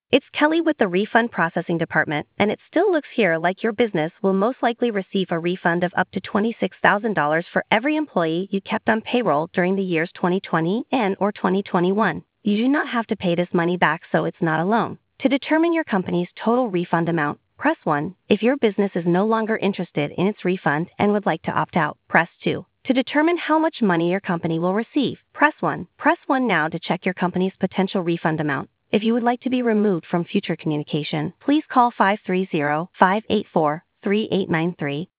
It's Kelly with the Refund Processing Department, and it still looks here like your business will most likely receive a refund of up to $26,000 for every employee you kept on payroll during the years 2020 and/or 2021. You do not have to pay this money back, so it's not a loan. To determine your company's total refund amount, press 1. If your business is no longer interested in its refund and would like to opt out, press 2. To determine how much money your company will receive, press 1. Press 1 now to check your company's potential refund amount. If you would like to be removed from future communication, please call 530-584-3893